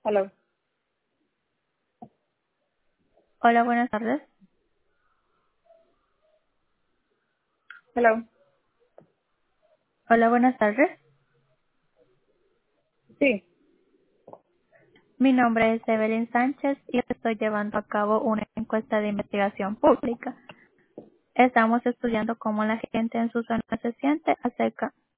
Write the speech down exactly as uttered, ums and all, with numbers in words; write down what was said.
Hello. Hola, buenas tardes. Hello. Hola, buenas tardes. Sí. Mi nombre es Evelyn Sánchez y estoy llevando a cabo una encuesta de investigación pública. Estamos estudiando cómo la gente en su zona se siente acerca